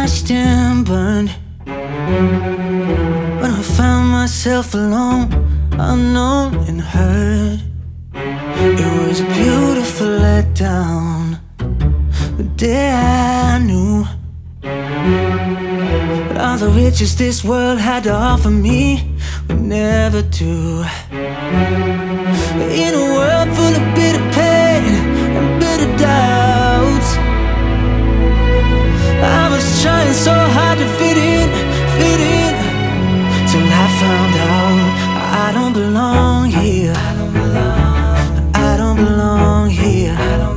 crashed and burned. When I found myself alone, unknown and hurt, it was a beautiful letdown. The day I knew that all the riches this world had to offer me would never do. In a world full of bitter pain and bitter doubts, I was trying so hard to fit in, till I found out I don't belong here. I don't belong here.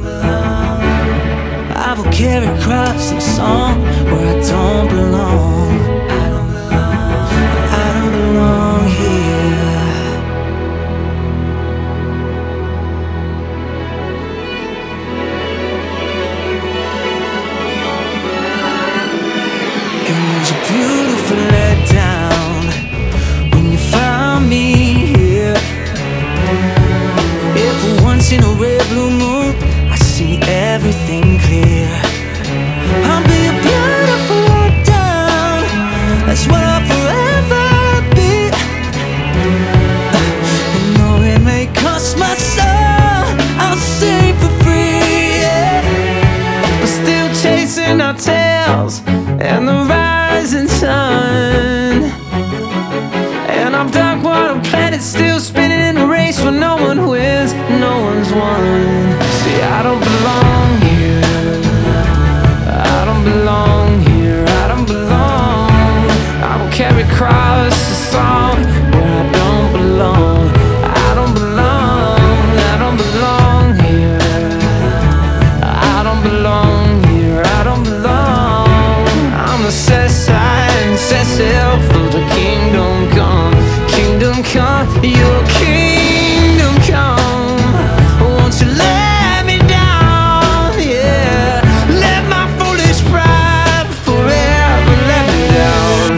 I will carry across a song where I don't belong. I don't belong here. It was a beautiful letdown when you found me here. If for once in a red blue moon I see everything clear, I'll be a beautiful letdown. That's what I'll forever be. And though it may cost my soul, I'll sing for free, yeah. We're still chasing our tails and the rising sun, and our dark water planet still spinning in a race where no one wins, no one's won. See, I don't belong here. I don't belong here. I don't belong. I will carry across the song where I don't belong. I don't belong. I don't belong here. I don't belong here. I don't belong. I'm the set sign, set sail for the kingdom come. Kingdom come, your kingdom come. Won't you let me down, yeah. Let my foolish pride forever let me down.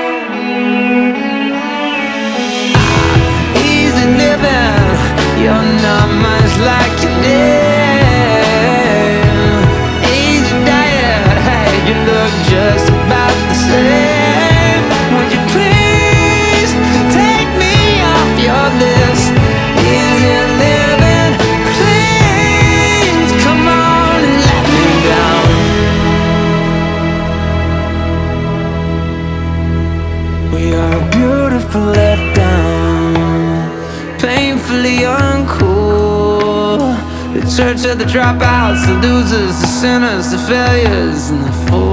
Easy living, you're not much like your name. Easy diet, hey, you look just about the same. Would you please take me off your list? Easy living, please come on and let me down. We are a beautiful letdown, painfully uncool. The church of the dropouts, the losers, the sinners, the failures, and the fools.